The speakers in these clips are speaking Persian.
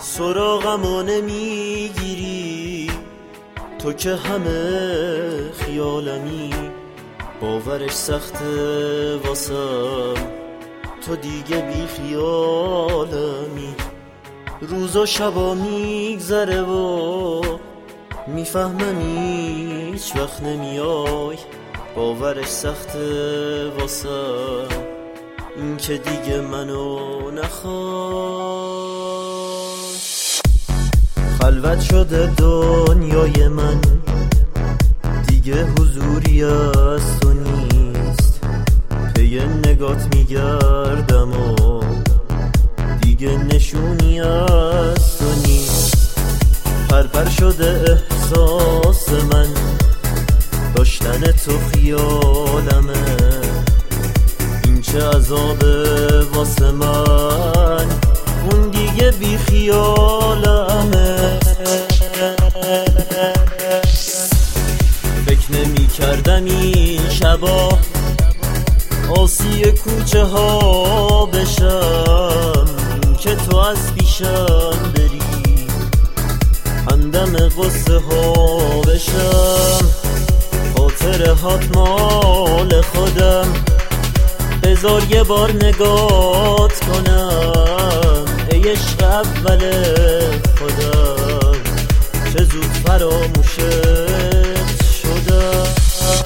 سراغمو نمیگیری تو که همه خیالمی، باورش سخته واسم تو دیگه بی خیالمی. روز و شبا میگذره و میفهمم هیچ وقت نمیای، باورش سخته واسم این که دیگه منو نخوای. خلوت شده دنیای من، دیگه حضوری از تو نیست، پی نگات میگردم و دیگه نشونی از تو نیست. پرپر شده احساس من، داشتن تو خیالمه، این چه عذابه واسه من، اون دیگه بی خیالمه. فکر نمی کردم این شبا آسی کوچه ها بشم، که تو از پیشم بری همدم قصه ها بشم. خاطر هات مال خودم، بذار یه بار نگات کنم، ای عشق اول خودم چه زود فراموشت شدم.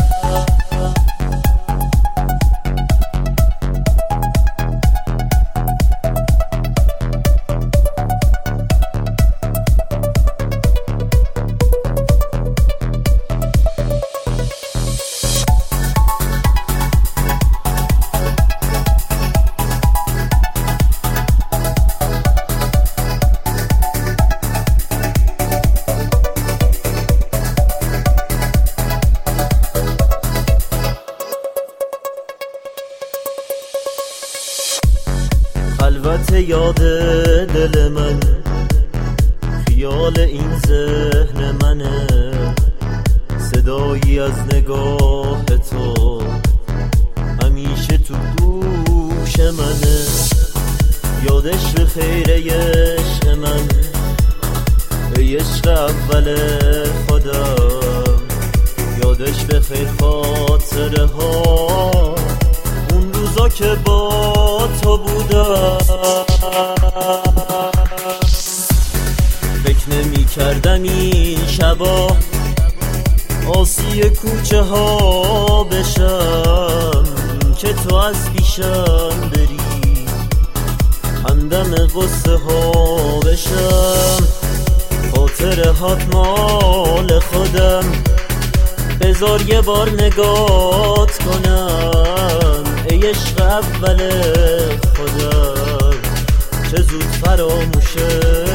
خلوت یاد دل من، خیال این ذهن منه، صدایی از نگاه تو همیشه تو گوش منه. یادش به خیر عشق من، ای عشق اول خودم، یادش به خیر خاطره ها اون روزا که با تو بودم. فکر نمی کردم این شبا آسی کوچه ها بشم، که تو از پیشم بری همدم قصه ها بشم. خاطر هات مال خودم، بذار یه بار نگات کنم، ای عشق اول خودم چه زود فراموشت